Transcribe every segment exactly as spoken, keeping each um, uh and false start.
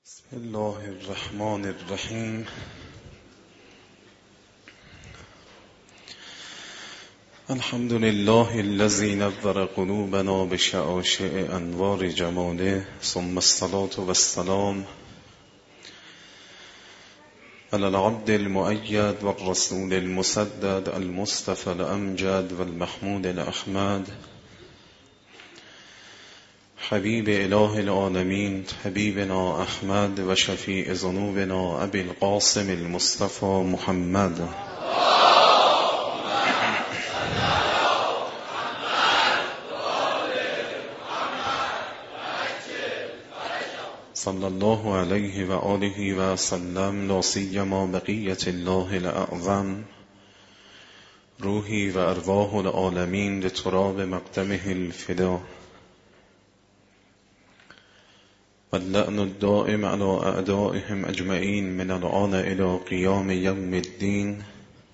بسم الله الرحمن الرحیم. الحمد لله الذي نور قلوبنا بشعاشع انوار جماله، ثم الصلاة والسلام على العبد المؤيد والرسول المسدد المصطفى الأمجد والمحمود الأحمد حبیب اله العالمین حبیبنا احمد و شفیع ذنوبنا ابی القاسم المصطفى محمد. صلی الله علیه و آله و سلم، لا سیما بقیة الله الاعظم روحی و ارواح العالمین لتراب مقدمه الفدا، واللعن الدائم على أعدائهم أجمعين من الآن إلى قيام يوم الدين.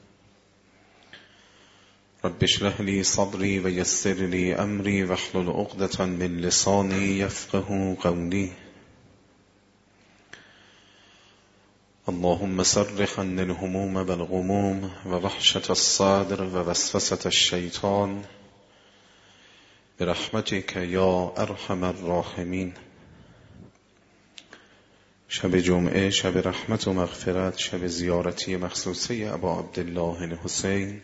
رب اشرح لي صدري ويسر لي أمري واحلل عقدة من لساني يفقه قولي. اللهم صرف عني الهموم والغموم ووحشة الصدر ووسوسة الشيطان برحمتك يا أرحم الراحمين. شب جمعه، شب رحمت و مغفرت، شب زیارتی مخصوصه ابا عبدالله الحسین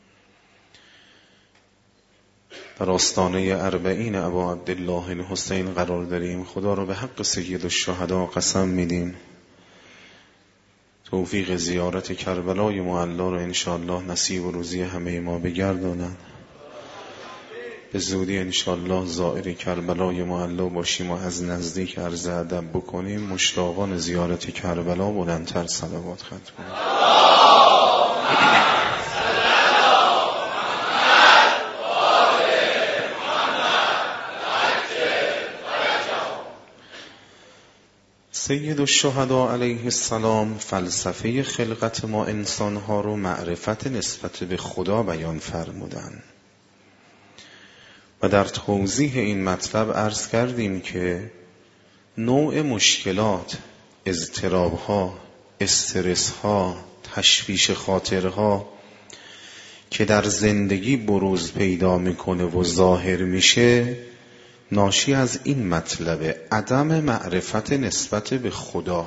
در آستانه اربعین ابا عبدالله الحسین قرار داریم. خدا رو به حق سید الشهدا قسم میدیم توفیق زیارت کربلای معلا رو انشاءالله نصیب و روزی همه ما بگردانند. به زودی انشاءالله زائر کربلای معلا باشیم و از نزدیک عرض ادب بکنیم. مشتاقان زیارت کربلا بلندتر صلوات ختم کنیم. سید الشهدا علیه السلام فلسفه خلقت ما انسانها رو معرفت نسبت به خدا بیان فرمودن و در توضیح این مطلب عرض کردیم که نوع مشکلات، اضطراب‌ها، استرس‌ها، تشویش خاطرها که در زندگی بروز پیدا میکنه و ظاهر میشه ناشی از این مطلب عدم معرفت نسبت به خدا.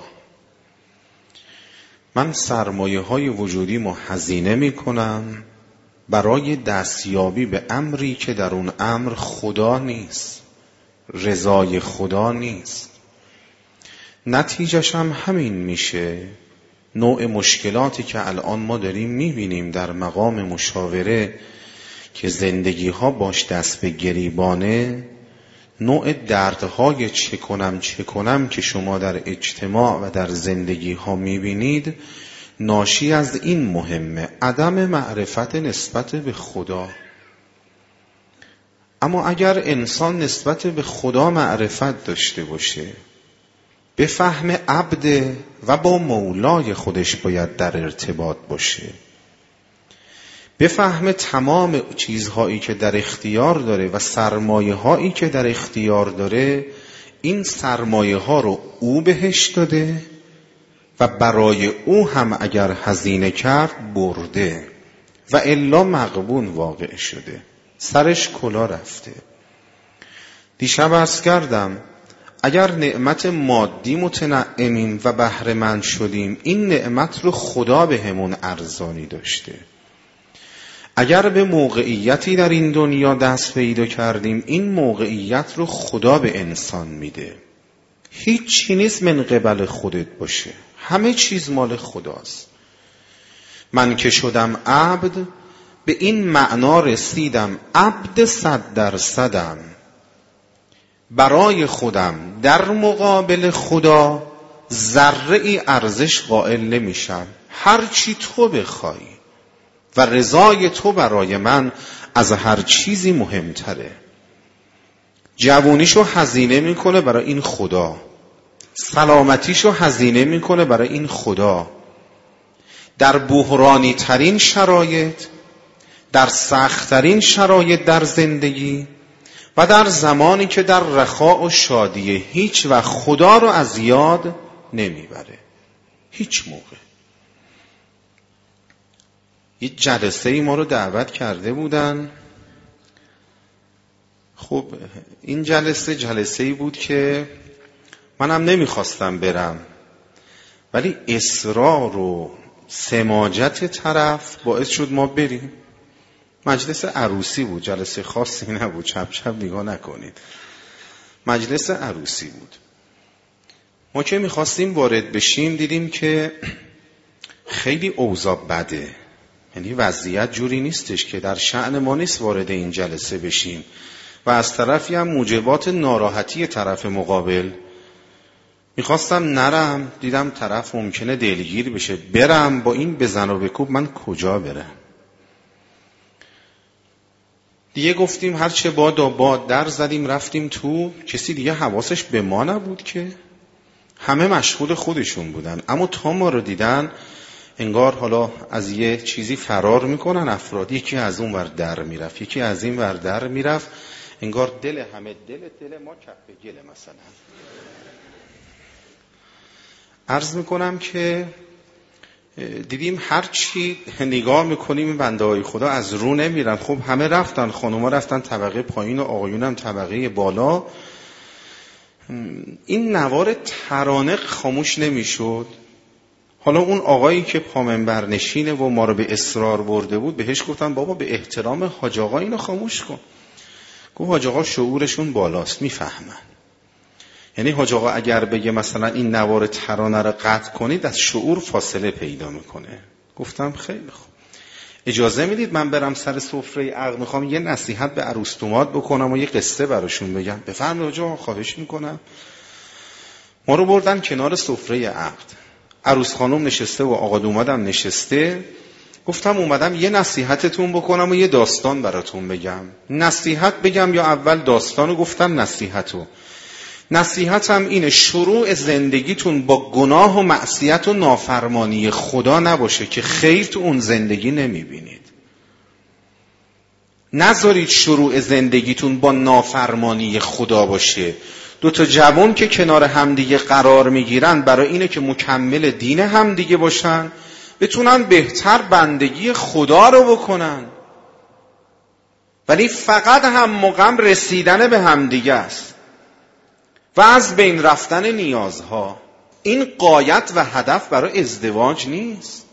من سرمایه های وجودی ما هزینه میکنم برای دستیابی به امری که در اون امر خدا نیست، رضای خدا نیست. نتیجهش هم همین میشه. نوع مشکلاتی که الان ما داریم میبینیم در مقام مشاوره که زندگی ها باش دست به گریبانه، نوع دردهای چه کنم چه کنم که شما در اجتماع و در زندگی ها میبینید ناشی از این مهمه، عدم معرفت نسبت به خدا. اما اگر انسان نسبت به خدا معرفت داشته باشه، به فهم عبد و با مولای خودش باید در ارتباط باشه، به فهم تمام چیزهایی که در اختیار داره و سرمایه هایی که در اختیار داره، این سرمایه ها رو او بهش داده و برای او هم اگر هزینه کرد برده و الا مغبون واقع شده، سرش کلا رفته. دیشب عرض کردم اگر نعمت مادی متنعمیم و بهره مند شدیم، این نعمت رو خدا به همون ارزانی داشته. اگر به موقعیتی در این دنیا دست پیدا کردیم، این موقعیت رو خدا به انسان میده. هیچ چی نیست من قبل خودت باشه، همه چیز مال خداست. من که شدم عبد به این معنا رسیدم، عبد صد درصدم برای خودم، در مقابل خدا ذره ای ارزش قائل نمیشم. هر چی تو بخوای و رضای تو برای من از هر چیزی مهمتره. جوونیشو هزینه میکنه برای این خدا، سلامتیشو هزینه میکنه برای این خدا. در بحرانی ترین شرایط، در سخت ترین شرایط در زندگی و در زمانی که در رخاء و شادیه هیچ و خدا رو از یاد نمیبره، هیچ موقع. یه جلسه ای ما رو دعوت کرده بودن. خب این جلسه جلسه ای بود که منم نمیخواستم برم، ولی اصرار و سماجت طرف باعث شد ما بریم. مجلس عروسی بود، جلسه خاصی نبود، چپ چپ نگاه نکنید. مجلس عروسی بود. ما که میخواستیم وارد بشیم دیدیم که خیلی اوضاع بده، یعنی وضعیت جوری نیستش که در شأن ما نیست وارد این جلسه بشیم و از طرفی هم موجبات ناراحتی طرف مقابل. میخواستم نرم، دیدم طرف ممکنه دلگیر بشه، برم با این بزن و بکوب، من کجا برم؟ دیگه گفتیم هر چه باد و باد، در زدیم رفتیم تو. کسی دیگه حواسش به ما نبود که، همه مشغول خودشون بودن. اما تا ما رو دیدن انگار حالا از یه چیزی فرار میکنن افراد، یکی از اون ور در میرفت، یکی از این ور در میرفت، انگار دل همه دل دل ما کف گله. مثلا عرض میکنم که دیدیم هر چی نگاه میکنیم این بنده های خدا از رو نمیرن. خب همه رفتن، خانوما رفتن طبقه پایین و آقایونم طبقه بالا. این نوار ترانه خاموش نمیشد. حالا اون آقایی که پامنبر نشینه و ما رو به اصرار برده بود، بهش گفتن بابا به احترام حاج آقا اینو خاموش کن. گفت حاج آقا شعورشون بالاست، میفهمن. یعنی حاج آقا اگر بگه مثلا این نوار ترانه رو قطع کنید، از شعور فاصله پیدا میکنه. گفتم خیلی خوب، اجازه میدید من برم سر سفره عقد، میخوام یه نصیحت به عروس دوماد بکنم و یه قصه براشون بگم. بفرمایید حاج آقا، خواهش میکنم. ما رو بردن کنار سفره عقد، عروس خانم نشسته و آقا دومادم نشسته. گفتم اومدم یه نصیحتتون بکنم و یه داستان براتون بگم. نصیحت بگم یا اول داستانو؟ گفتم نصیحتو. نصیحتم اینه شروع زندگیتون با گناه و معصیت و نافرمانی خدا نباشه که خیر تو اون زندگی نمیبینید. نذارید شروع زندگیتون با نافرمانی خدا باشه. دو تا جوان که کنار همدیگه قرار میگیرن برای اینه که مکمل دین همدیگه باشن، بتونن بهتر بندگی خدا رو بکنن. ولی فقط هم مقام رسیدن به همدیگه است و از بین رفتن نیازها. این غایت و هدف برای ازدواج نیست.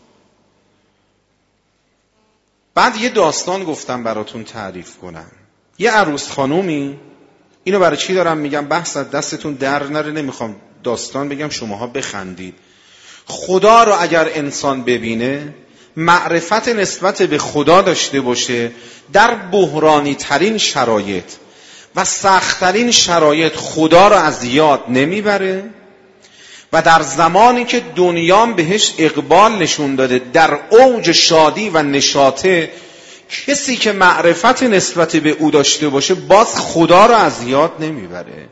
بعد یه داستان گفتم براتون تعریف کنم. یه عروس خانومی، اینو برای چی دارم میگم؟ بحث از دستتون در نره، نمیخوام داستان بگم شماها بخندید. خدا رو اگر انسان ببینه، معرفت نسبت به خدا داشته باشه، در بحرانی ترین شرایط و سخت‌ترین شرایط خدا رو از یاد نمیبره و در زمانی که دنیام بهش اقبال نشون داده، در اوج شادی و نشاطه، کسی که معرفت نسبت به او داشته باشه باز خدا رو از یاد نمیبره.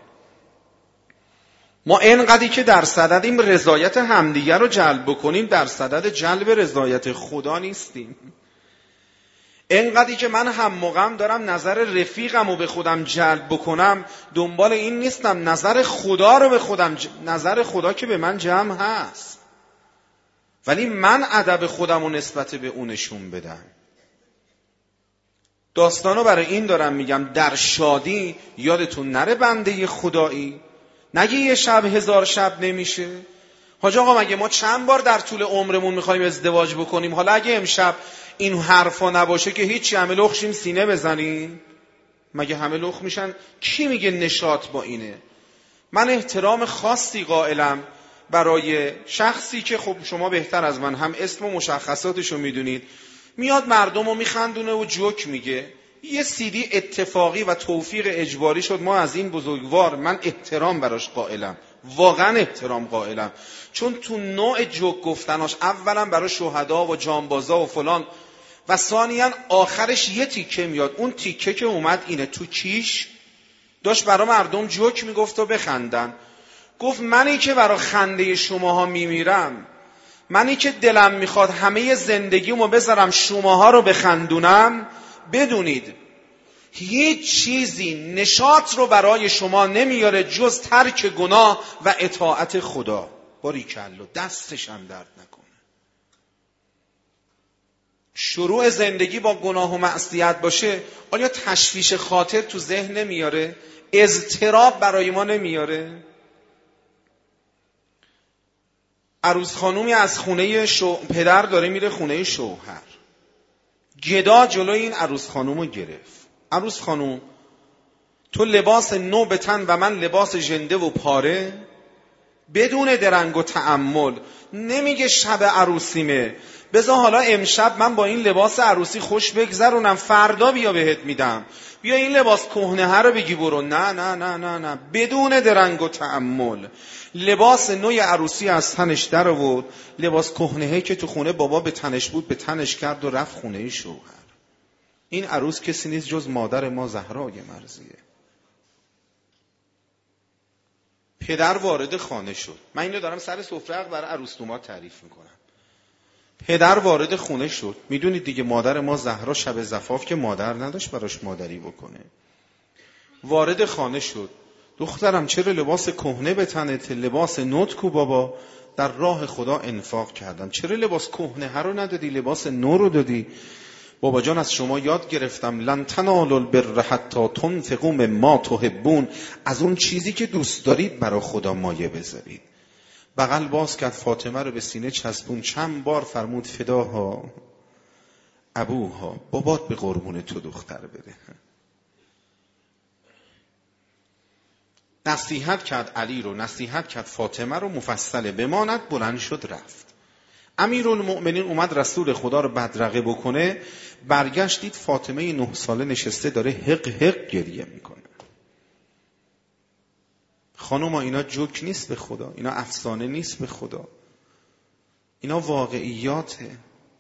ما اینقدری که در صددیم رضایت همدیگر رو جلب بکنیم، در صدد جلب رضایت خدا نیستیم. اینقدری که من هم موقعم دارم نظر رفیقم رو به خودم جلب بکنم، دنبال این نیستم نظر خدا رو به خودم ج... نظر خدا که به من جمع هست، ولی من ادب خودم رو نسبت به اونشون بدم. داستانو برای این دارم میگم در شادی یادتون نره بنده خدایی، نگه یه شب هزار شب نمیشه. حاج آقا مگه ما چند بار در طول عمرمون میخوایم ازدواج بکنیم؟ حالا اگه امشب این حرفا نباشه که هیچی، همه لخشیم سینه بزنیم؟ مگه همه لخ میشن؟ کی میگه نشاط با اینه؟ من احترام خاصی قائلم برای شخصی که خب شما بهتر از من هم اسم و مشخصاتشو میدونید، میاد مردم رو میخندونه و جوک میگه. یه سیدی اتفاقی و توفیق اجباری شد، ما از این بزرگوار من احترام براش قائلم، واقعا احترام قائلم، چون تو نوع جوک گفتناش اولا برای شهدا و جانبازا و فلان و ثانیاً آخرش یه تیکه میاد. اون تیکه که اومد اینه، تو کیش داشت برای مردم جوک میگفت و بخندن. گفت منی که برای خنده شماها میمیرم، منی که دلم میخواد همه زندگیمو بذارم شماها رو بخندونم، بدونید هیچ چیزی نشاط رو برای شما نمیاره جز ترک گناه و اطاعت خدا. باریکالله، دستش هم درد نکنه. شروع زندگی با گناه و معصیت باشه، آیا تشویش خاطر تو ذهن نمیاره؟ اضطراب برای ما نمیاره؟ عروس خانومی از خونه شو... پدر داره میره خونه شوهر. گدا جلوی این عروس خانومو گرفت. عروس خانوم، تو لباس نو به تن و من لباس ژنده و پاره، بدون درنگ و تأمل. نمیگه شب عروسیمه، بذار حالا امشب من با این لباس عروسی خوش بگذرونم، فردا بیا بهت میدم، بیا این لباس کهنه رو بگی برو. نه نه نه نه نه، بدون درنگ و تأمل لباس نوی عروسی از تنش در آورد، لباس کهنه که تو خونه بابا به تنش بود به تنش کرد و رفت خونه شوهر. این عروس کسی نیست جز مادر ما زهرای مرضیه. پدر وارد خانه شد. من اینو دارم سر سفره برای عروس‌نما تعریف میکنم. پدر وارد خونه شد. میدونید دیگه مادر ما زهرا شب زفاف که مادر نداشت براش مادری بکنه. وارد خانه شد. دخترم چرا لباس کهنه به تنت؟ لباس نوت کو بابا؟ در راه خدا انفاق کردم. چرا لباس کهنه رو ندادی؟ لباس نو رو دادی. بابا جان از شما یاد گرفتم لن تنالوا البر حتی تنفقوا مما تحبون، از اون چیزی که دوست دارید برای خدا مایه بذارید. بغل باز کرد، فاطمه رو به سینه چسبون، چند بار فرمود فداها ابوها، بابات به قربون تو دختر بده. نصیحت کرد علی رو، نصیحت کرد فاطمه رو، مفصله بماند، بلند شد رفت. امیرالمؤمنین اومد رسول خدا رو بدرقه بکنه، برگشت دید فاطمه نه ساله نشسته داره حق حق گریه میکنه. خانوما اینا جوک نیست به خدا، اینا افسانه نیست به خدا، اینا واقعیاته.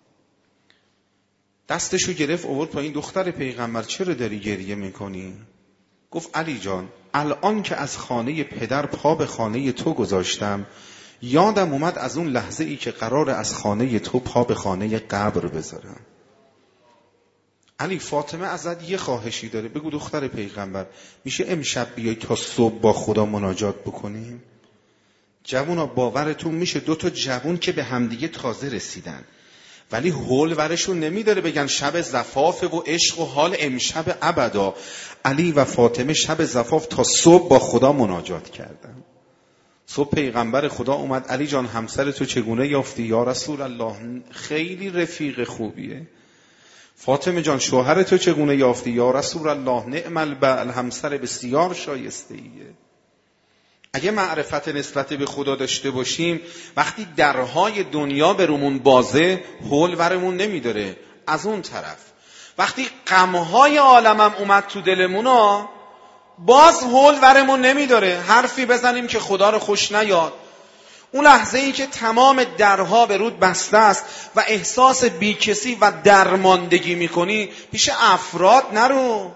دستشو گرفت آورد پایین، دختر پیغمبر چرا داری گریه میکنی؟ گفت علی جان الان که از خانه پدر پا به خانه تو گذاشتم، یادم اومد از اون لحظه ای که قراره از خانه تو پا به خانه قبر بذارم. علی فاطمه ازت یه خواهشی داره، بگو دختر پیغمبر میشه امشب بیای تا صبح با خدا مناجات بکنیم؟ جوونا باورتون میشه دو تا جوون که به همدیگه تازه رسیدن ولی حول ورشون نمیداره بگن شب زفافه و عشق و حال امشب ابدا. علی و فاطمه شب زفاف تا صبح با خدا مناجات کردن. صبح پیغمبر خدا اومد، علی جان همسر تو چگونه یافتی؟ یا رسول الله خیلی رفیق خوبیه. فاطمه جان شوهر تو چگونه یافتی؟ یا رسول الله نعم البعل، همسر بسیار شایسته ایه. اگه معرفت نسبت به خدا داشته باشیم، وقتی درهای دنیا برامون بازه حول ورمون نمیداره. از اون طرف وقتی غمهای عالمم اومد تو دلمونا، باز حول ورمون نمیداره حرفی بزنیم که خدا رو خوش نیاد. اون لحظه ای که تمام درها به رود بسته است و احساس بیکسی و درماندگی میکنی، پیش افراد نرو،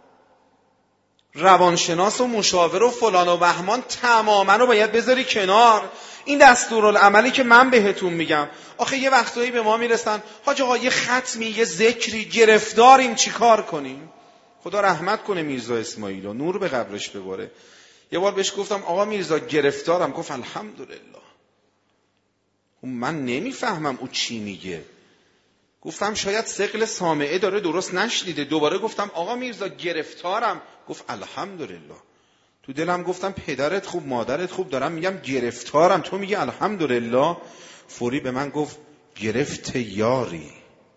روانشناس و مشاور و فلان و بهمان تماما رو باید بذاری کنار. این دستورالعملی که من بهتون میگم. آخه یه وقتایی به ما میرسن حاج آقا یه ختمی یه ذکری گرفتاریم چی کار کنیم؟ خدا رحمت کنه میرزا اسماعیل و نور به قبرش بباره. یه بار بهش گفتم آقا میرزا گرفتارم، گفت الحمدلله. من نمیفهمم او چی میگه. گفتم شاید ثقل سامعه داره درست نشنیده. دوباره گفتم آقا میرزا گرفتارم، گفت الحمدلله. تو دلم گفتم پدرت خوب مادرت خوب، دارم میگم گرفتارم تو میگی الحمدلله. فوری به من گفت گرفت یاری.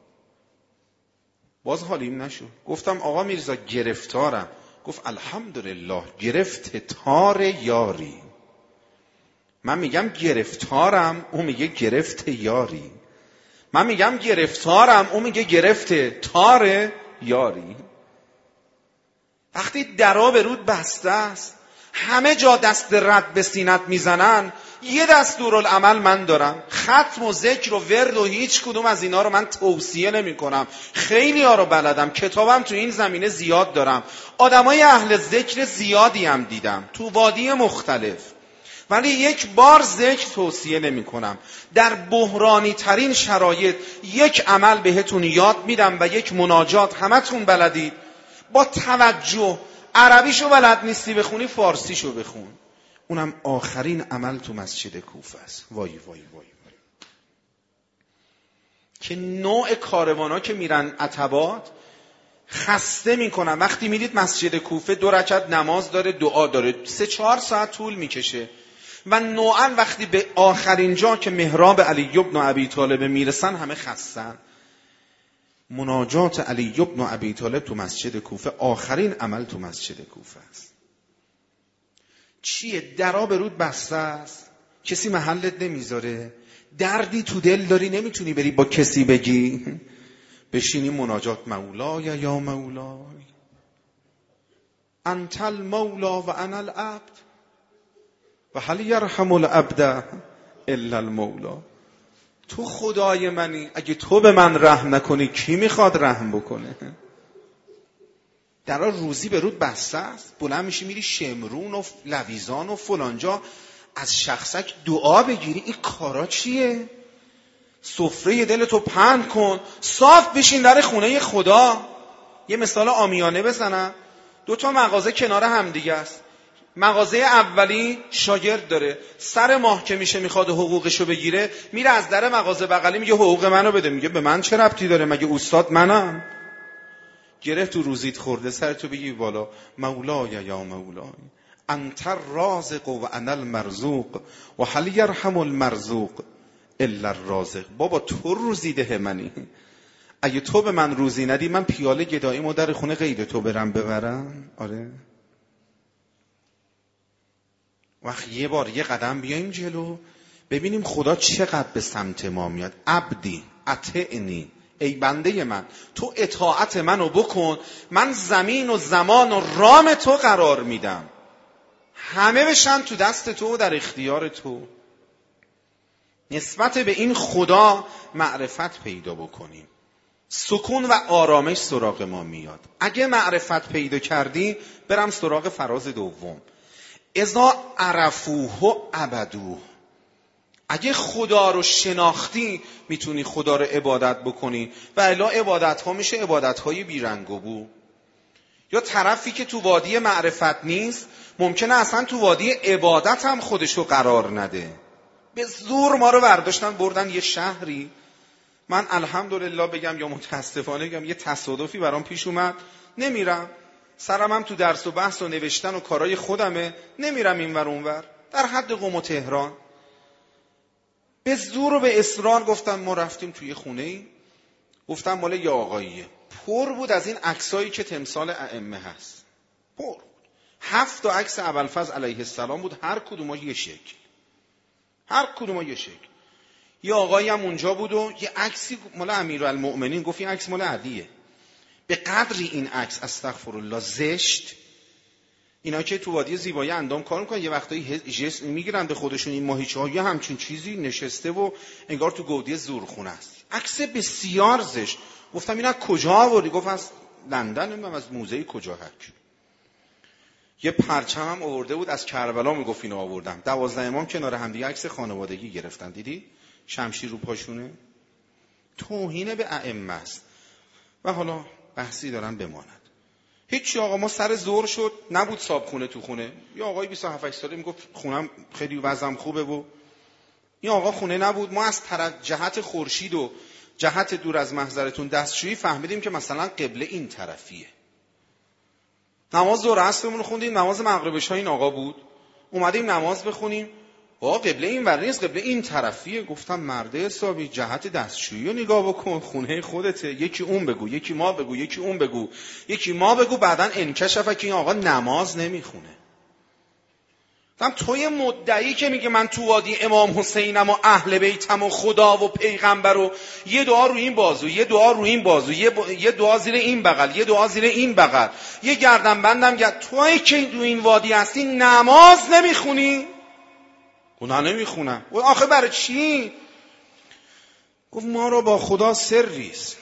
باز حالیم نشد. گفتم آقا میرزا گرفتارم، گفت الحمدلله گرفت تار یاری. من میگم گرفتارم، اون میگه گرفت یاری. من میگم گرفتارم، اون میگه گرفت تار یاری. وقتی درا به رود بسته است، همه جا دست رد به سینت میزنن، یه دستورالعمل من دارم. ختم و ذکر و ورد و هیچ کدوم از اینا رو من توصیه نمی کنم. خیلی ها رو بلدم، کتابم تو این زمینه زیاد دارم، آدمای اهل ذکر زیادی هم دیدم تو وادی مختلف، ولی یک بار ذکر توصیه نمی کنم. در بحرانی ترین شرایط یک عمل بهتون یاد میدم و یک مناجات همتون بلدید. با توجه. عربیشو بلد نیستی بخونی، فارسیشو بخون. اونم آخرین عمل تو مسجد کوفه است. وای وای وای وای. که نوع کاروانا که میرن عتبات خسته میکنن. وقتی میرید مسجد کوفه دو رکعت نماز داره، دعا داره، سه چهار ساعت طول میکشه و نوعا وقتی به آخرین جا که محراب علی بن ابی طالب میرسن همه خستن. مناجات علی بن ابی طالب تو مسجد کوفه آخرین عمل تو مسجد کوفه است. چیه؟ درا به رود بسته است، کسی محلت نمیذاره، دردی تو دل داری نمیتونی بری با کسی بگی، بشینی مناجات مولای یا مولای انت المولا و انا العبد و هل یرحم العبد الا المولا. تو خدای منی، اگه تو به من رحم نکنی کی میخواد رحم بکنه؟ درا روزی به رود بسته است، بلند میشی میری شمرون و لویزان و فلانجا از شخصک دعا بگیری. این کارا چیه؟ سفره دلتو پهن کن، صاف بشین در خونه خدا. یه مثال عامیانه بزنم، دو تا مغازه کنار هم دیگه است. مغازه اولی شاگرد داره، سر ماه که میشه میخواد حقوقشو بگیره، میره از در مغازه بغلی میگه حقوق منو بده. میگه به من چه ربطی داره؟ مگه استاد منم؟ گره تو روزیت خورده، سر تو بگی بالا مولای یا مولای انت الرازق و انا المرزوق و هل یرحم المرزوق الا الرازق. بابا تو روزی ده منی، اگه تو به من روزی ندی من پیاله گداییمو در خونه غیر تو برم ببرم؟ آره. وقت یه بار یه قدم بیایم جلو ببینیم خدا چقدر به سمت ما میاد. عبدی اطعنی، ای بنده من تو اطاعت منو بکن، من زمین و زمان و رام تو قرار میدم، همه بشن تو دست تو و در اختیار تو. نسبت به این خدا معرفت پیدا بکنیم، سکون و آرامش سراغ ما میاد. اگه معرفت پیدا کردی برم سراغ فراز دوم، اذا عرفوه عبدوه. اگه خدا رو شناختی میتونی خدا رو عبادت بکنی و الا عبادت ها میشه عبادت های بیرنگ و بو. یا طرفی که تو وادی معرفت نیست ممکنه اصلا تو وادی عبادت هم خودشو قرار نده. به زور ما رو برداشتن بردن یه شهری. من الحمدلله بگم یا متاسفانه بگم یه تصادفی برام پیش اومد، نمیرم، سرم هم تو درس و بحث و نوشتن و کارای خودمه، نمیرم این ور اون ور، در حد قم و تهران. به زور و به اصرار گفتم ما رفتیم توی خونه ای، گفتم مال یه آقاییه، پر بود از این عکسایی که تمثال ائمه هست، پر بود. هفت تا عکس ابوالفضل علیه السلام بود، هر کدوم یه شکل، هر کدوم یه شکل. یه آقایی هم اونجا بود و یه عکسی مال امیرالمؤمنین، گفت این عکس مال علیه. به قدری این عکس استغفرالله زشت، اینا که تو وادی زیبایی اندام کار میکنن یه وقتایی جسم میگیرن به خودشون، این ماهیچه‌ها یا همچین چیزی نشسته و انگار تو گودی زورخونه است. عکس بسیار زشت. گفتم اینا کجا آوردی؟ گفت از لندن، من از موزه کجا هک. یه پرچم هم آورده بود از کربلا، میگفت اینو آوردم. دوازده امام کنار هم دیگه عکس خانوادگی گرفتن، دیدی شمشیر رو پاشونه. توهین به ائمه است. و حالا بحثی دارن بماند. هیچی آقا، ما سر زور شد، نبود صابخونه تو خونه. یه آقای بیست و هفت ساله میگفت خونم خیلی وضعم خوبه و این آقا خونه نبود. ما از طرف جهت خورشید و جهت دور از محضرتون دستشویی فهمیدیم که مثلا قبله این طرفیه. نماز ظهر عصرمون خوندیم، نماز مغربش ها این آقا بود. اومدیم نماز بخونیم، آقا قبله این ور نیست، قبله این طرفیه. گفتم مرده حسابی جهت دستشویی رو نگاه بکن، خونه خودته. یکی اون بگو، یکی ما بگو، یکی اون بگو، یکی ما بگو. بعدن انکشفه که این آقا نماز نمیخونه. گفتم توی مدعی که میگه من تو وادی امام حسینم و اهل بیتم و خدا و پیغمبر و یه دعا رو این بازو، یه دعا رو این بازو، یه, با... یه دعا زیر این بغل، یه دعا زیر این بغل، یه گردن بندم گرد، توی که تو این وادی هستی نماز نمیخونی؟ گناه نمیخونم. آخه برای چی؟ گفت ما را با خدا سریست.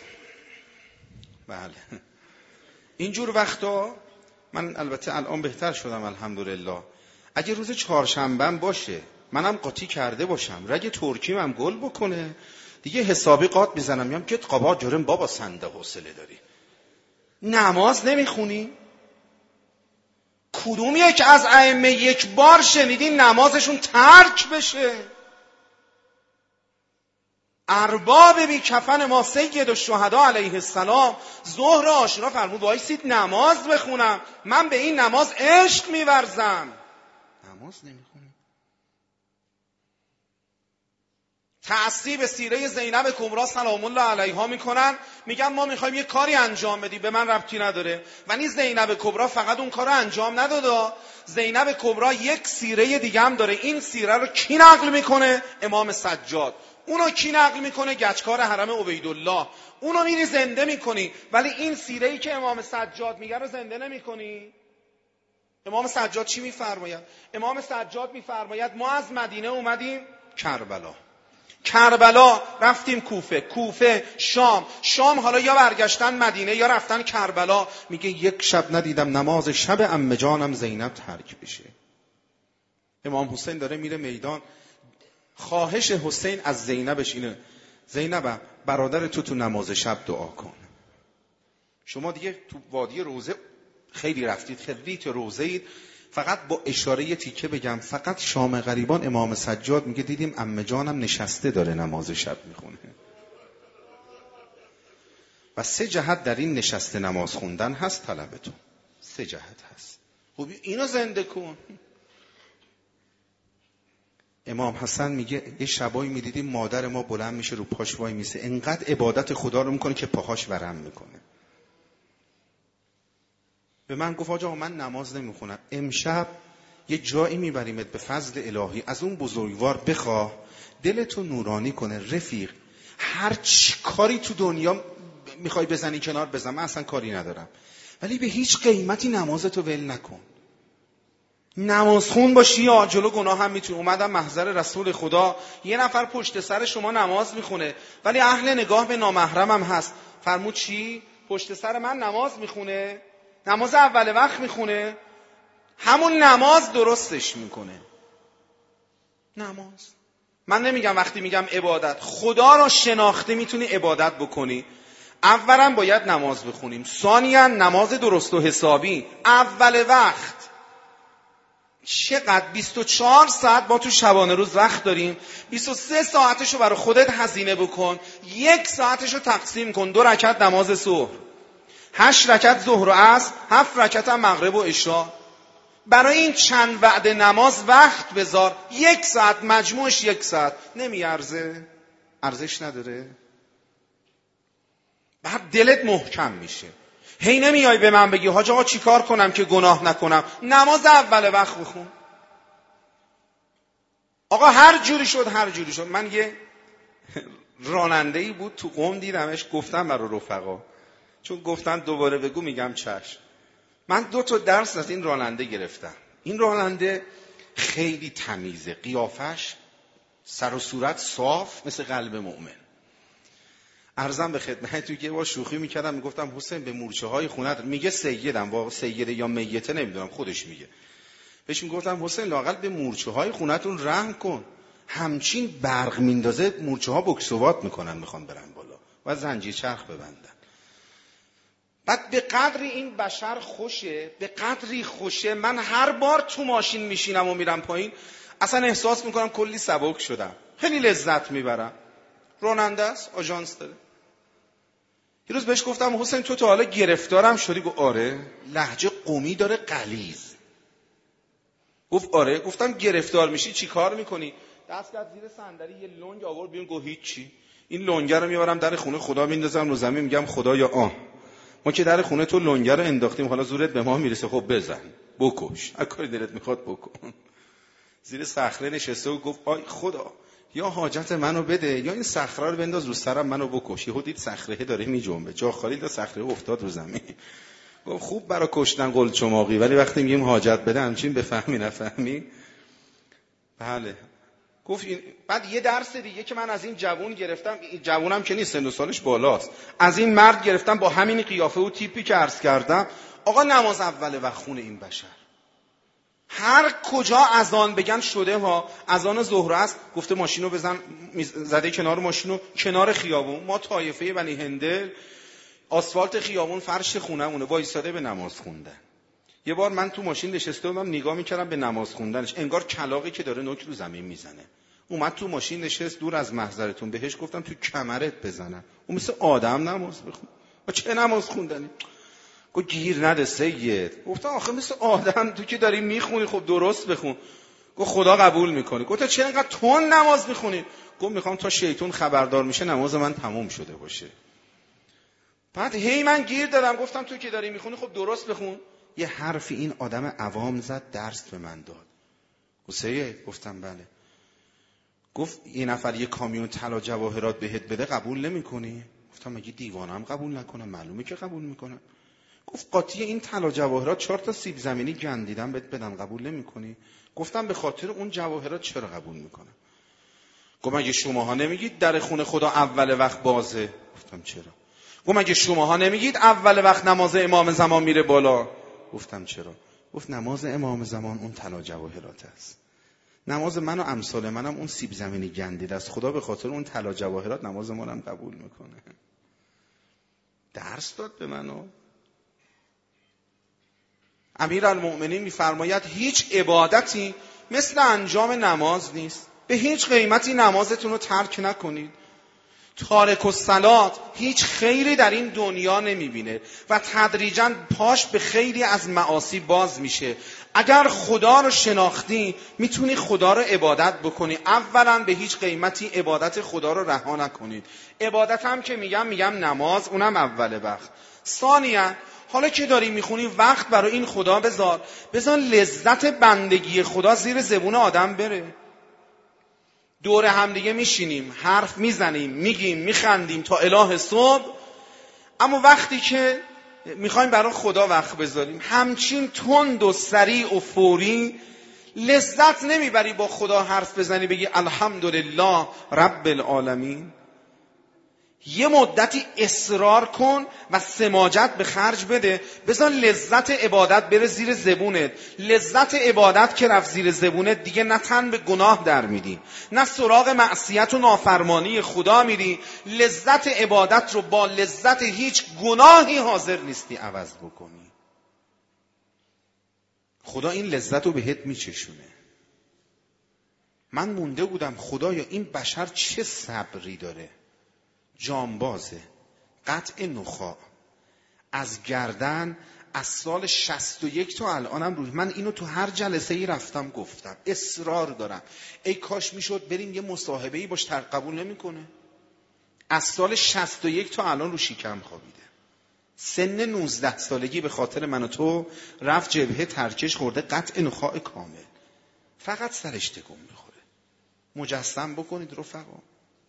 بله اینجور وقتا من البته الان بهتر شدم الحمدلله. اگه روز چهارشنبه باشه منم قاطی کرده باشم، رگ ترکیم هم گل بکنه دیگه، حسابی قاط میزنم میام که قبا جرم بابا سنده حوصله داری. نماز نمیخونی؟ کدوم یک از ائمه یک بار شنیدین نمازشون ترک بشه؟ ارباب بی کفن ما سید الشهدا علیه السلام ظهر و عاشورا فرمود وایسید نماز بخونم، من به این نماز عشق میورزم. نماز نمیخونی؟ تعصیب سیره زینب کبری سلام الله علیها میکنن، میگن ما میخوایم یه کاری انجام بدیم، به من ربطی نداره. ولی زینب کبری فقط اون کارو انجام نداده. زینب کبری یک سیره دیگه هم داره. این سیره رو کی نقل میکنه؟ امام سجاد. اونو کی نقل میکنه؟ گچکار حرم عبیدالله. اونو میری زنده میکنی، ولی این سیره‌ای که امام سجاد میگه رو زنده نمیکنی. امام سجاد چی میفرماید؟ امام سجاد میفرماید ما از مدینه اومدیم کربلا، کربلا رفتیم کوفه، کوفه شام، شام حالا یا برگشتن مدینه یا رفتن کربلا. میگه یک شب ندیدم نماز شب عمه جانم زینب ترک بشه. امام حسین داره میره میدان، خواهش حسین از زینبش اینه زینب برادر تو تو نماز شب دعا کن. شما دیگه تو وادی روزه خیلی رفتید، خیلی تو روزه اید. فقط با اشاره یه تیکه بگم، فقط شام غریبان امام سجاد میگه دیدیم عمه جانم نشسته داره نماز شب میخونه. و سه جهت در این نشسته نماز خوندن هست طلبتون، سه جهت هست. خب اینو زنده کن. امام حسن میگه یه شبایی میدیدیم مادر ما بلند میشه رو پاش وای میسه، انقدر عبادت خدا رو میکنه که پاهاش ورم میکنه. به من گفت آقا من نماز نمیخونم، امشب یه جایی میبریمت به فضل الهی، از اون بزرگوار بخواه دلتو نورانی کنه. رفیق هر چی کاری تو دنیا میخوای بزنی کنار بزن، من اصلا کاری ندارم، ولی به هیچ قیمتی نمازتو ول نکن. نماز خون باشی یا جلو گناه هم میتونی. اومدم محضر رسول خدا، یه نفر پشت سر شما نماز میخونه ولی اهل نگاه به نامحرم هم هست. فرمود چی؟ پشت سر من نماز میخونه، نماز اول وقت میخونه، همون نماز درستش میکنه. نماز، من نمیگم وقتی میگم عبادت، خدا را شناخته میتونی عبادت بکنی. اولا باید نماز بخونیم، ثانیا نماز درست و حسابی اول وقت. چقدر بیست و چهار ساعت ما تو شبانه روز وقت داریم، بیست و سه ساعتشو برای خودت هزینه بکن، یک ساعتشو تقسیم کن، دو رکعت نماز صبح، هشت رکعت ظهر و عصر، هفت رکعت هم مغرب و عشا. برای این چند وعده نماز وقت بذار، یک ساعت مجموعش یک ساعت. نمیارزه؟ ارزش نداره؟ بعد دلت محکم میشه. هی نمیای به من بگی حاج آقا چی کار کنم که گناه نکنم؟ نماز اول وقت بخون. آقا هر جوری شد هر جوری شد. من یه راننده‌ای بود تو قم دیدمش، گفتم برای رفقا، چون گفتن دوباره بگو میگم چشم. من دو تا درس از این راننده گرفتم. این راننده خیلی تمیزه، قیافش سر و صورت صاف مثل قلب مؤمن. عرضم به خدمتتون که با شوخی میکردم، میگفتم حسین به مورچه های خونت، میگه سیدم، واقعا سیده یا میته نمیدونم خودش میگه، بهش میگفتم حسین لااقل به مورچه های خونتون رحم کن، همچین برق میندازه مورچه ها بکسوات میکنن میخوان برن بالا و زنجیر چرخ ببندن. بعد به قدری این بشر خوشه، به قدری خوشه، من هر بار تو ماشین میشینم و میرم پایین اصلا احساس میکنم کلی سبک شدم، خیلی لذت میبرم. راننده است، آژانس داره. یه روز بهش گفتم حسین تو تا حالا گرفتارم شدی؟ گفت آره. لهجه قمی داره غلیظ. گفت آره. گفتم گرفتار میشی چی کار میکنی؟ دست کرد زیر صندلی یه لنگ آورد بیرون، گفت هیچی، این لنگه رو میبرم در خونه خدا میندازم رو زمین، میگم خدا یا آه ما که در خونه تو لنگه رو انداختیم، حالا زورت به ما میرسه، خب بزن بکش، هر کاری دلت میخواد بکن. زیر صخره نشسته و گفت آی خدا یا حاجت منو بده یا این صخره رو بنداز رو سرم منو بکش. یهو دید صخره داره میجنبه، جا خالی تا صخره افتاد رو زمین. گفت خوب برای کشتن قل چماقی، ولی وقتی میگیم حاجت بده همچین بفهمی نفهمی. بله. گفت این... بعد یه درس دیگه که من از این جوون گرفتم، این جوونم که نیست، سن و سالش بالاست، از این مرد گرفتم با همین قیافه و تیپی که عرض کردم. آقا نماز اول وقت خونه این بشر، هر کجا اذان بگن شده ها. اذان ظهر است، گفته ماشینو بزن، زده کنار ماشینو کنار خیابون. ما طایفه بنی هندل آسفالت خیابون فرش خونه‌مونه، وایساده به نماز خوندن. یه بار من تو ماشین نشسته بودم نگاه میکردم به نماز خوندنش، انگار کلاغی که داره نوک رو زمین میزنه. اومد تو ماشین نشست دور از محضرتون، بهش گفتم تو کمرت بزنم. اون مثل آدم نماز بخون. و چه نماز خوندنی؟ گفت گیر نده سید. گفتم آخه مثل آدم تو که داری میخونی خب درست بخون. گفت خدا قبول میکنه. گفت چرا اینقدر تون نماز میخونی؟ گفت میخوام تا شیطان خبردار میشه نماز من تموم شده باشه. بعد هی من گیر دادم، گفتم تو که داری میخونی خب درست بخون. یه حرفی این آدم عوام زد، درس به من داد. گفت سید؟ گفتم بله. گفت یه نفر یه کامیون طلا جواهرات بهت بده قبول نمیکنی؟ گفتم مگه دیوانم قبول نکنم؟ معلومه که قبول میکنم. گفت قاطی این طلا جواهرات چهار تا سیب زمینی گندیدم بهت بدم قبول نمیکنی؟ گفتم به خاطر اون جواهرات چرا قبول میکنم. گفت مگه شماها نمیگید در خونه خدا اول وقت بازه؟ گفتم چرا. گفت مگه شماها نمیگید اول وقت نماز امام زمان میره بالا؟ گفتم چرا. گفت نماز امام زمان اون طلا جواهرات است. نماز من و امثال منم اون سیب زمینی گندیده است. خدا به خاطر اون طلا جواهرات نماز منم قبول میکنه. درس داد به منو. امیرالمؤمنین میفرماید هیچ عبادتی مثل انجام نماز نیست. به هیچ قیمتی نمازتون رو ترک نکنید. تارک الصلات هیچ خیری در این دنیا نمیبینه و تدریجاً پاش به خیلی از معاصی باز میشه. اگر خدا رو شناختی میتونی خدا رو عبادت بکنی. اولا به هیچ قیمتی عبادت خدا رو رها نکنید. عبادت هم که میگم میگم نماز، اونم اول وقت. ثانیاً حالا که داری میخونی وقت برای این خدا بذار. بذار لذت بندگی خدا زیر زبون آدم بره. دور هم دیگه میشینیم، حرف میزنیم، میگیم، میخندیم تا اله صبح، اما وقتی که میخوایم برای خدا وقت بذاریم همچین تند و سریع و فوری لذت نمیبری با خدا حرف بزنی بگی الحمدلله رب العالمین. یه مدتی اصرار کن و سماجت به خرج بده. بذار لذت عبادت بره زیر زبونت. لذت عبادت که رفت زیر زبونت دیگه نه تن به گناه در میدی، نه سراغ معصیت و نافرمانی خدا میری. لذت عبادت رو با لذت هیچ گناهی حاضر نیستی عوض بکنی. خدا این لذت رو بهت میچشونه. من مونده بودم خدایا این بشر چه صبری داره. جانبازه، قطع نخاع، از گردن، از سال شصت و یک تا الانم روی. من اینو تو هر جلسه ای رفتم گفتم، اصرار دارم ای کاش میشد بریم یه مصاحبه ای باش، تر قبول نمیکنه. از سال شصت و یک تا الان رو شکم خوابیده. سن نوزده سالگی به خاطر من و تو رفت جبهه ترکش خورده، قطع نخاع کامل. فقط سرش تکون میخوره. مجسم بکنید رفقا.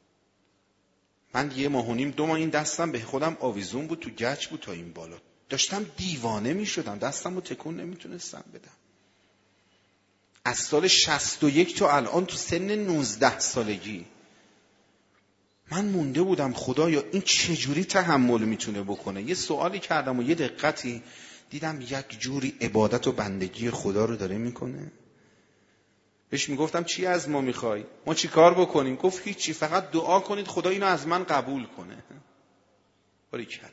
من یه ماه و نیم دو ماه این دستم به خودم آویزون بود، تو گچ بود تا این بالا. داشتم دیوانه می شدم، دستم رو تکون نمیتونستم بدم. از سال شصت و یک تا الان تو سن نوزده سالگی من مونده بودم خدایا این چجوری تحمل میتونه بکنه. یه سوالی کردم و یه دقتی دیدم یک جوری عبادت و بندگی خدا رو داره میکنه. بهش میگفتم چی از ما میخوای؟ ما چی کار بکنیم؟ گفت هیچی، فقط دعا کنید خدا اینو از من قبول کنه. باریکلا.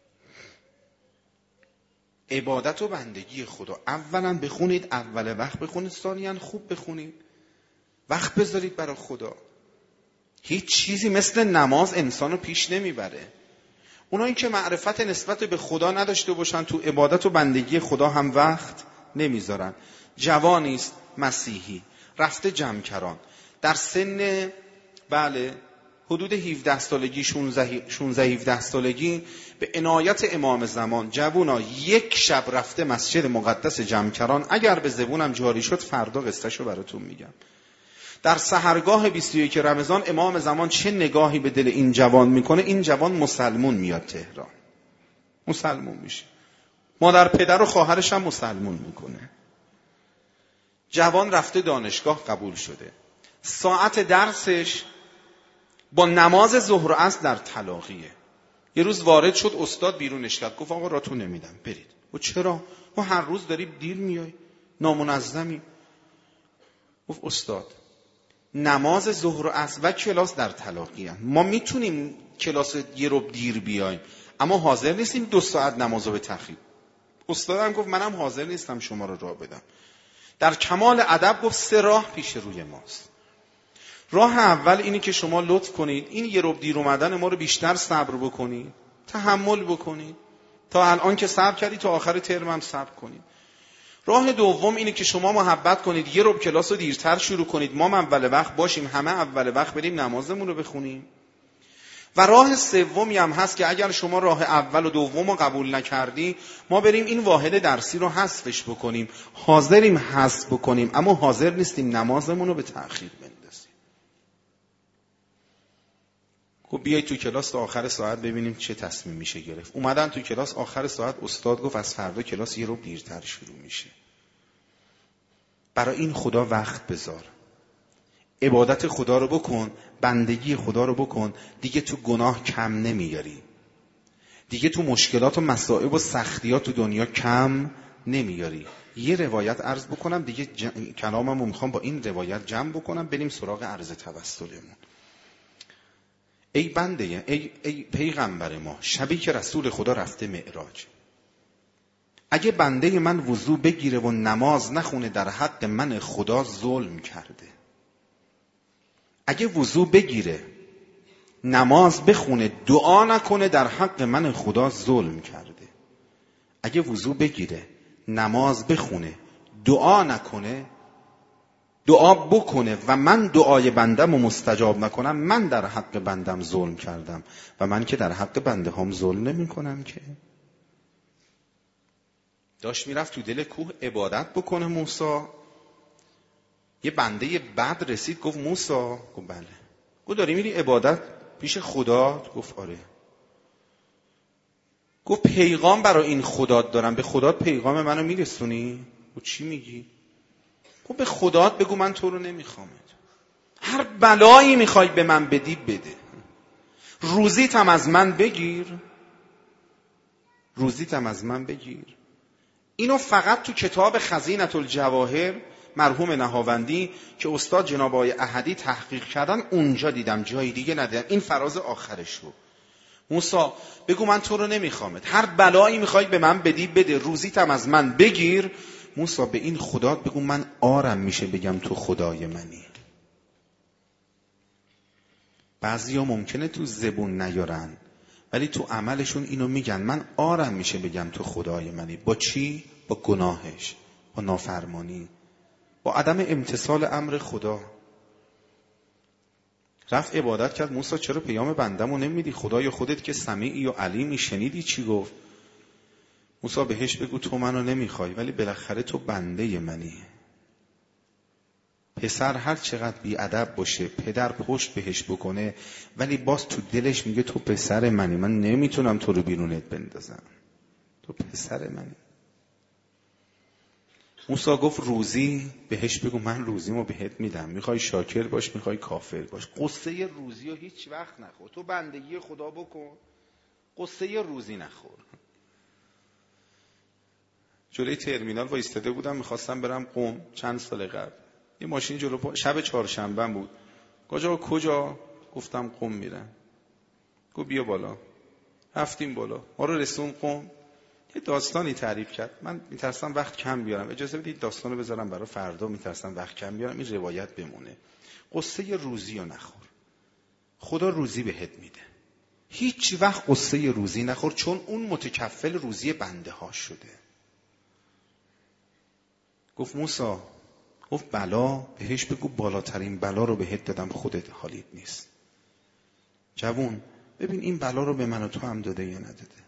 عبادت و بندگی خدا اولا بخونید، اول وقت بخونید، ثانیاً خوب بخونید، وقت بذارید برای خدا. هیچ چیزی مثل نماز انسانو پیش نمیبره. اونایی که معرفت نسبت به خدا نداشته باشن تو عبادت و بندگی خدا هم وقت نمیذارن. جوانیست مسیحی رفته جمکران در سن بله حدود هفده سالگی شانزده هفده سالگی به عنایت امام زمان جوونا یک شب رفته مسجد مقدس جمکران. اگر به زبونم جاری شد فردا قصهشو براتون میگم. در سحرگاه بیست و یک رمضان امام زمان چه نگاهی به دل این جوان میکنه. این جوان مسلمون میاد تهران، مسلمون میشه، مادر پدر و خواهرش هم مسلمون میکنه. جوان رفته دانشگاه قبول شده. ساعت درسش با نماز ظهر و عصر در تلاقیه. یه روز وارد شد، استاد بیرونش کرد، گفت آقا راتون نمیدم برید. و چرا؟ ما هر روز داریم دیر میای، نامنظمی. گفت استاد نماز ظهر و عصر و کلاس در تلاقیه، ما میتونیم کلاس یه رو دیر بیایم، اما حاضر نیستیم دو ساعت نمازو به تأخیر. استادم گفت منم حاضر نیستم شما رو راه بدم. در کمال ادب گفت سه راه پیش روی ماست. راه اول اینی که شما لطف کنید این یه ربع دیر اومدن ما رو بیشتر صبر بکنید، تحمل بکنید، تا الان که صبر کردی تا آخر ترم هم صبر کنید. راه دوم اینه که شما محبت کنید یه ربع کلاس رو دیرتر شروع کنید، ما هم اول وقت باشیم، همه اول وقت بریم نمازمون رو بخونیم. و راه سومی هم هست که اگر شما راه اول و دوم رو قبول نکردی ما بریم این واحد درسی رو حذفش بکنیم. حاضریم حذف بکنیم اما حاضر نیستیم نمازمون رو به تأخیر بندازیم. خب بیایید تو کلاس تا آخر ساعت ببینیم چه تصمیم میشه گرفت. اومدن تو کلاس آخر ساعت استاد گفت از فردا کلاس یه رو دیرتر شروع میشه. برای این خدا وقت بذار، عبادت خدا رو بکن، بندگی خدا رو بکن، دیگه تو گناه کم نمیاری، دیگه تو مشکلات و مصائب و سختیات تو دنیا کم نمیاری. یه روایت عرض بکنم دیگه ج... کلاممو میخوام با این روایت جمع بکنم بریم سراغ عرض توسلمون. ای بنده، ای, ای پیغمبر ما، شبی که رسول خدا رفته معراج، اگه بنده من وضو بگیره و نماز نخونه در حق من خدا ظلم کرده. اگه وضو بگیره نماز بخونه دعا نکنه در حق من خدا ظلم کرده. اگه وضو بگیره نماز بخونه دعا نکنه، دعا بکنه و من دعای بندم رو مستجاب نکنم، من در حق بندم ظلم کردم و من که در حق بنده هم ظلم نمی کنم. که داشت میرفت تو دل کوه عبادت بکنه موسی، یه بنده بد رسید گفت موسی، گفت بله. گفت داری میری عبادت پیش خدا؟ گفت آره. گفت پیغام برای این خدا دارم، به خدا پیغام منو میرسونی؟ گفت چی میگی؟ گفت به خدا بگو من تو رو نمیخوامت، هر بلایی میخوای به من بدی بده، روزیتم از من بگیر، روزیتم از من بگیر. اینو فقط تو کتاب خزینة الجواهر مرحوم نهاوندی که استاد جناب آقای احدی تحقیق کردن اونجا دیدم، جای دیگه ندیدم. این فراز آخرشو موسی بگو من تو رو نمیخوامت، هر بلایی میخوای به من بدی بده، روزیتم از من بگیر. موسی به این خدا بگو من آرم میشه بگم تو خدای منی. بعضیا ممکنه تو زبون نیارن ولی تو عملشون اینو میگن، من آرم میشه بگم تو خدای منی. با چی؟ با گناهش، با نافرمانی، با عدم امتثال امر خدا. رفت عبادت کرد. موسی چرا پیام بندمو نمیدی؟ خدای خودت که سمیعی و علیمی، شنیدی چی گفت؟ موسی بهش بگو تو منو نمیخوای ولی بالاخره تو بنده منی. پسر هر چقدر بی ادب باشه، پدر پشت بهش بکنه ولی باز تو دلش میگه تو پسر منی، من نمیتونم تو رو بیرونت بندازم، تو پسر منی. موسی گفت روزی؟ بهش بگو من روزیمو بهت میدم، میخوای شاکر باش میخوای کافر باش. قصه روزی رو هیچ وقت نخور، تو بندگی خدا بکن، قصه روزی نخور. جلوی ترمینال وایستاده بودم میخواستم برم قم چند سال قبل، یه ماشین جلو پا... شب چهارشنبه بود. کجا کجا؟ گفتم قم میرم. گفت بیا بالا. رفتیم بالا، ما رو رسون قم. یه داستانی تعریف کرد، من میترسم وقت کم بیارم، اجازه بدید داستانو بذارم برای فردا، میترسم وقت کم بیارم این روایت بمونه. قصه روزی رو نخور، خدا روزی بهت میده. هیچ وقت قصه روزی نخور چون اون متکفل روزی بنده ها شده. گفت موسی، گفت بلا؟ بهش بگو بالاترین بلا رو بهت دادم خودت حالیت نیست. جوون ببین این بلا رو به من و تو هم داده یا نداده.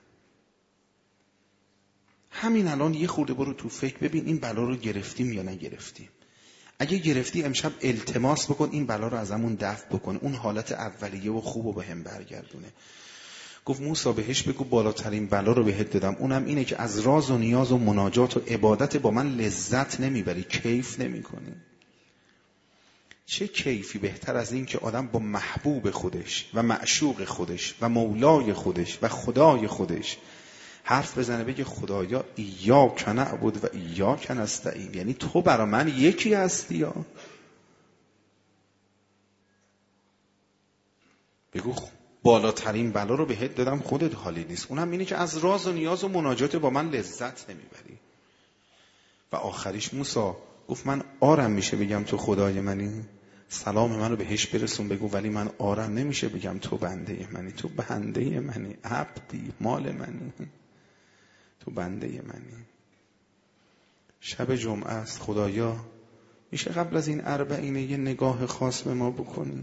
همین الان یه خورده برو تو فکر ببین این بلا رو گرفتیم یا نگرفتیم. اگه گرفتی امشب التماس بکن این بلا رو ازمون دفع بکن، اون حالت اولیه و خوب رو به هم برگردونه. گفت موسی بهش بگو بالاترین بلا رو بهت دادم، اونم اینه که از راز و نیاز و مناجات و عبادت با من لذت نمیبری، کیف نمی کنی. چه کیفی بهتر از این که آدم با محبوب خودش و معشوق خودش و مولای خودش و خدای خودش حرف بزنه بگه خدایا ایاک نعبد و ایاک نستعین، یعنی تو برا من یکی هستی یا؟ بگو بالاترین بلا رو بهت دادم خودت حالی نیست. اونم اینه که از راز و نیاز و مناجات با من لذت نمیبری. و آخریش موسی گفت من آرم میشه بگم تو خدای منی، سلام منو بهش برسون بگو، ولی من آرم نمیشه بگم تو بنده منی. تو بنده منی، عبدی، مال منی، تو بنده منی. شب جمعه است، خدایا میشه قبل از این اربعینه یه نگاه خاص به ما بکنی؟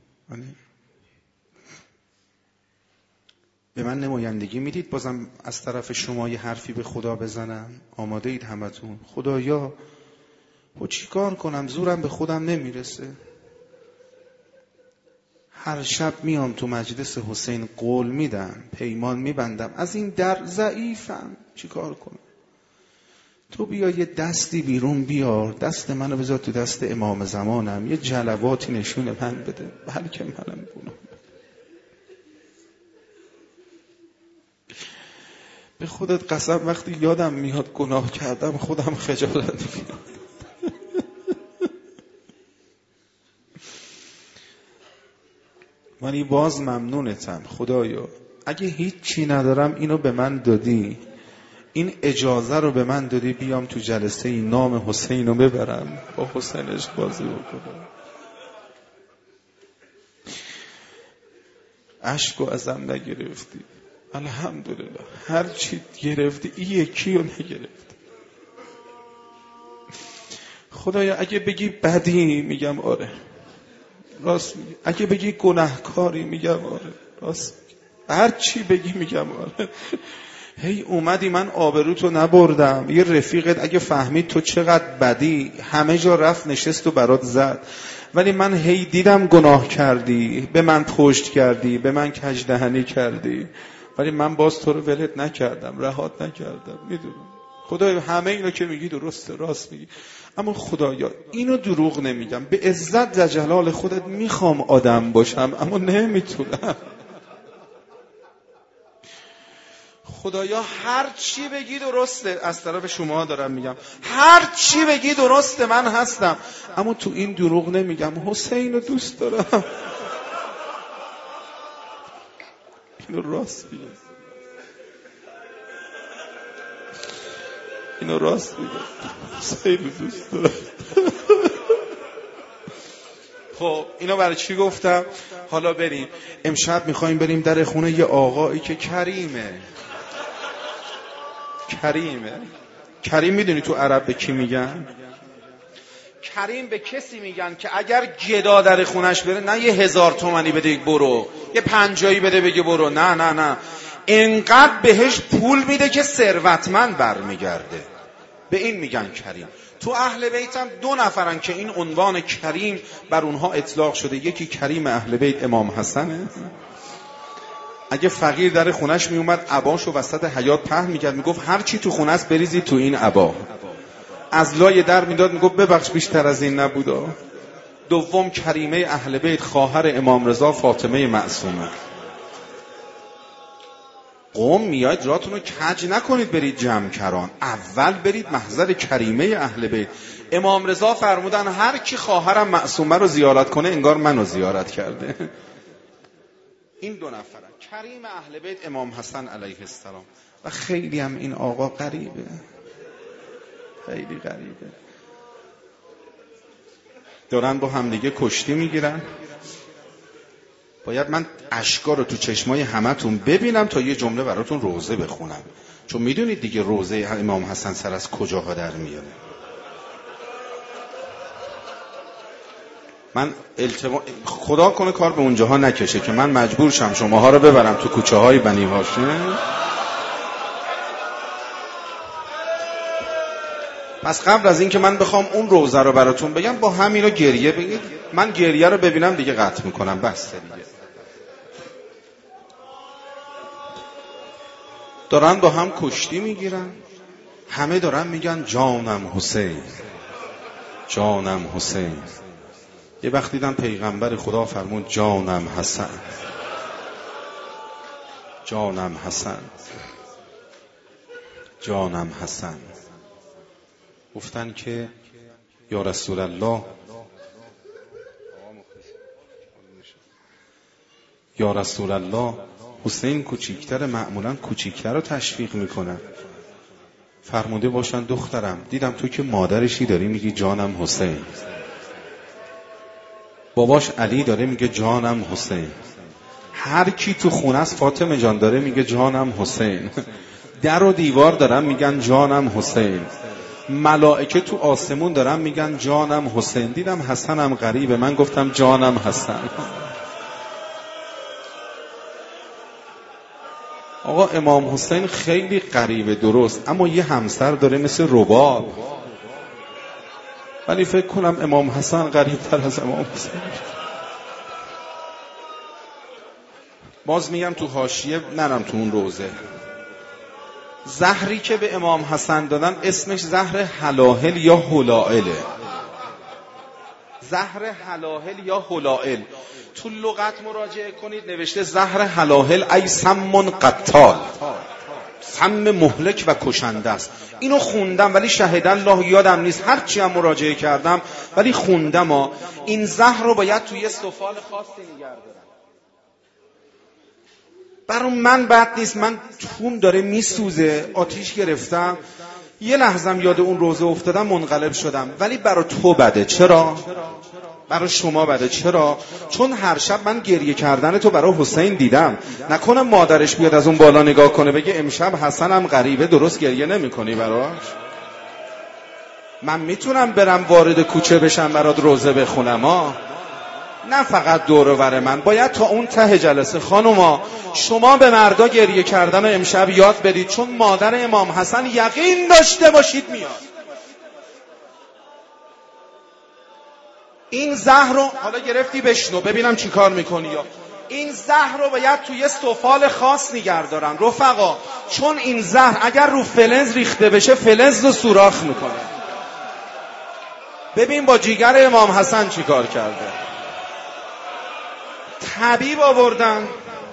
به من نمایندگی میدید بازم از طرف شما یه حرفی به خدا بزنم؟ آماده اید همتون؟ خدایا و چی کار کنم؟ زورم به خودم نمیرسه. هر شب میام تو مجلس حسین، قول میدم، پیمان میبندم، از این در ضعیفم، چی کار کنم؟ تو بیا یه دستی بیرون بیار، دست منو بذار تو دست امام زمانم، یه جلواتی نشون من بده، بلکه منم گناه. به خودت قسم وقتی یادم میاد گناه کردم خودم خجالت میاد. ولی باز ممنونتم خدایا، اگه هیچی ندارم اینو به من دادی، این اجازه رو به من دادی بیام تو جلسه این نام حسین رو ببرم، با حسینش بازی بکنم. اشکو ازم نگرفتی، الحمدلله. هر چی گرفتی این یکی رو نگرفتی. خدایا اگه بگی بدی میگم آره، راست میگی. اگه بگی گناهکاری میگم آره، راست میگی. هر چی بگی میگم آره. هی اومدی من آبروتو نبردم، یه رفیقت اگه فهمید تو چقدر بدی همه جا رفت نشست و برات زد، ولی من هی دیدم گناه کردی، به من پشت کردی، به من کجدهنی کردی، ولی من باز تو رو ولت نکردم، رهات نکردم. میدونم خدایا همه اینو که میگی درسته، راست میگی، اما خدایا اینو دروغ نمیگم، به عزت و جلال خودت میخوام آدم باشم اما نمیتونم. خدایا هر چی بگی درسته، از طرف شما دارم میگم، هر چی بگی درسته، من هستم، اما تو این دروغ نمیگم. حسین رو دوست دارم. اینو راست میگم، اینو راست میگم، حسین رو دوست دارم. خب اینو برای چی گفتم؟ حالا بریم امشب میخوایم بریم در خونه یه آقایی که کریمه. کریمه. کریم میدونی تو عرب به کی میگن؟ کریم به کسی میگن که اگر گدا در خونش بره، نه یه هزار تومنی بده برو، یه پنجایی بده بگه برو، نه نه نه، انقدر بهش پول میده که ثروتمند برمیگرده. به این میگن کریم. تو اهل بیتم دو نفرن که این عنوان کریم بر اونها اطلاق شده. یکی کریم اهل بیت امام حسنه، اگه فقیر در خونش میومد عباشو وسط حیاط پهن میکرد، میگفت هر چی تو خونه است بریزی تو این عبا، از لای در میداد میگفت ببخش بیشتر از این نبودا. دوم کریمه اهل بیت خواهر امام رضا فاطمه معصومه. قوم میاید راتون رو کج نکنید برید جمکران، اول برید محضر کریمه اهل بیت. امام رضا فرمودن هر کی خواهرم معصومه رو زیارت کنه انگار منو زیارت کرده. این دو نفرن، کریم اهل بیت امام حسن علیه السلام. و خیلی هم این آقا غریبه، خیلی غریبه. دارن با هم دیگه کشتی میگیرن. باید من اشکا رو تو چشمای همتون ببینم تا یه جمله براتون روزه بخونم، چون میدونید دیگه روزه امام حسن سر از کجاها در میاره. من التما... خدا کنه کار به اونجاها نکشه که من مجبور شم شماها رو ببرم تو کوچه های بنی هاشم. پس قبل از این که من بخوام اون روزه رو براتون بگم، با همین رو گریه بگید. من گریه رو ببینم دیگه قطع میکنم، بس دیگه. دارن با هم کشتی میگیرن، همه دارن میگن جانم حسین، جانم حسین. یه وقت دیدم پیغمبر خدا فرمود جانم حسن، جانم حسن، جانم حسن. گفتن که یا رسول الله، یا رسول الله حسین کوچیکتر، معمولا کوچیکتر رو تشویق میکنن. فرموده باشن دخترم دیدم تو که مادرشی داری میگی جانم حسین، باباش علی داره میگه جانم حسین، هر کی تو خونه است فاطمه جان داره میگه جانم حسین، در و دیوار دارن میگن جانم حسین، ملائکه تو آسمون دارن میگن جانم حسین. دیدم حسنم غریبه، من گفتم جانم حسن. آقا امام حسین خیلی غریبه درست، اما یه همسر داره مثل رباب، ولی فکر کنم امام حسن غریب‌تر از امام حسین. باز میگم تو حاشیه نرم تو اون روزه. زهری که به امام حسن دادن اسمش زهر حلاهل یا هلائله. زهر حلاهل یا هلائل تو لغت مراجعه کنید نوشته زهر حلاهل ای سم قتال، سم مهلک و کشنده است. اینو خوندم ولی شهد الله یادم نیست، هرچی هم مراجعه کردم ولی خوندم ها. این زهر رو باید توی سفال خاصی نگه دارم. برای من بد نیست، من توم داره میسوزه، آتیش گرفتم، یه لحظم یاد اون روزه افتادم منقلب شدم، ولی برای تو بده. چرا؟ برای شما بده. چرا؟ چون هر شب من گریه کردن تو برای حسین دیدم. نکنه مادرش بیاد از اون بالا نگاه کنه بگه امشب حسنم غریبه درست گریه نمی کنی براش؟ من میتونم برم وارد کوچه بشم برات روزه بخونم ها، نه فقط دور و بر من. باید تا اون ته جلسه خانوما شما به مردا گریه کردن امشب یاد بدید، چون مادر امام حسن یقین داشته باشید میاد. این زهر رو حالا گرفتی بشنو ببینم چی کار میکنی. یا این زهر رو باید توی سفال خاص نگه دارن رفقا، چون این زهر اگر رو فلز ریخته بشه فلز رو سوراخ میکنه. ببین با جیگر امام حسن چی کار کرده. طبیب آوردن،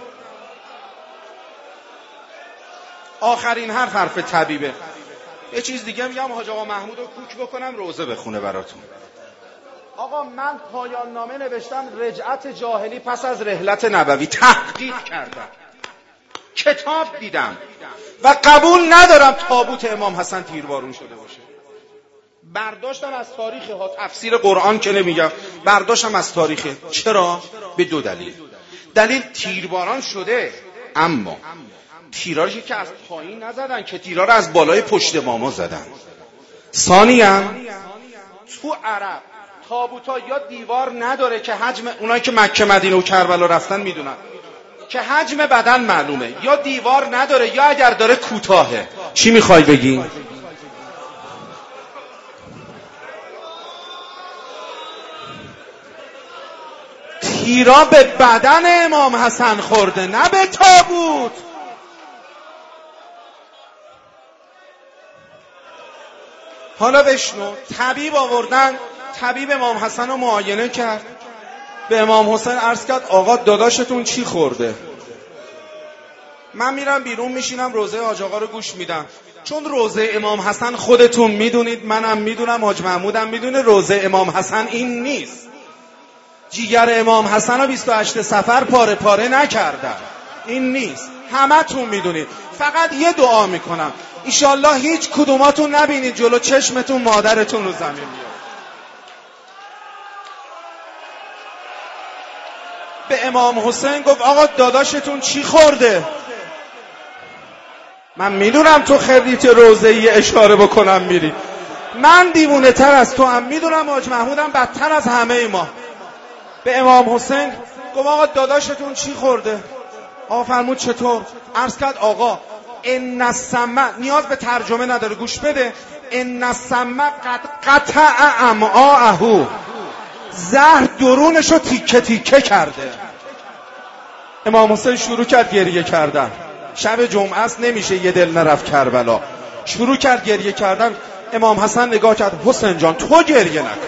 آخرین حرف حرف طبیبه. یه چیز دیگه میگم حاج آقا محمود رو کوک بکنم روزه بخونه براتون. آقا من پایان نامه نوشتم رجعت جاهلی پس از رحلت نبوی، تحقیق کردم، کتاب دیدم و قبول ندارم تابوت امام حسن تیربارون شده باشه. برداشتم از تاریخ ها، تفسیر قرآن که نمیگم، برداشتم از تاریخ. چرا؟ به دو دلیل. دلیل تیرباران شده، اما تیرارشی که از پایین نزدن که تیرار از بالای پشت ماما زدن. ثانیاً تو عرب تابوتا یا دیوار نداره که حجم، اونایی که مکه مدینه و کربلا رفتن میدونن که حجم بدن معلومه، یا دیوار نداره یا اگر داره کوتاهه. چی میخوای بگی؟ تیرا به بدن امام حسن خورده نه به تابوت. حالا بشنو، طبیب آوردن، طبیب امام حسن رو معاینه کرد، به امام حسین عرض کرد آقا داداشتون چی خورده؟ من میرم بیرون میشینم روزه حاج آقا رو گوش میدم، چون روزه امام حسن خودتون میدونید، منم میدونم، حاج محمودم میدونه، روزه امام حسن این نیست. جیگر امام حسن رو بیست و هشت صفر پاره پاره نکردن، این نیست، همتون میدونید. فقط یه دعا میکنم ایشالله هیچ کدوماتون نبینید جلو چشمتون مادرتون رو زمین بیاد. به امام حسین گفت آقا داداشتون چی خورده؟ من میدونم تو خریت روزه‌ای اشاره بکنم میری، من دیوونه تر از تو هم میدونم، حاج محمودم بدتر از همه ما. به امام حسین گفت آقا داداشتون چی خورده؟ آقا فرمود چطور؟ عرض کرد آقا ان السمع، نیاز به ترجمه نداره گوش بده، ان السمع قد قطع امعاءه، زهر درونشو تیکه تیکه کرده. امام حسین شروع کرد گریه کردن، شب جمعه است نمیشه یه دل نرفت کربلا، شروع کرد گریه کردن. امام حسن نگاه کرد، حسین جان تو گریه نکن،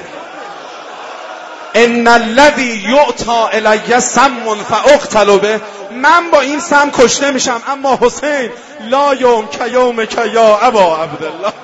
ان الذی یعطى الی سم فاقتل به، من با این سم کشته میشم، اما حسین لا یوم که یوم که یا ابا عبدالله.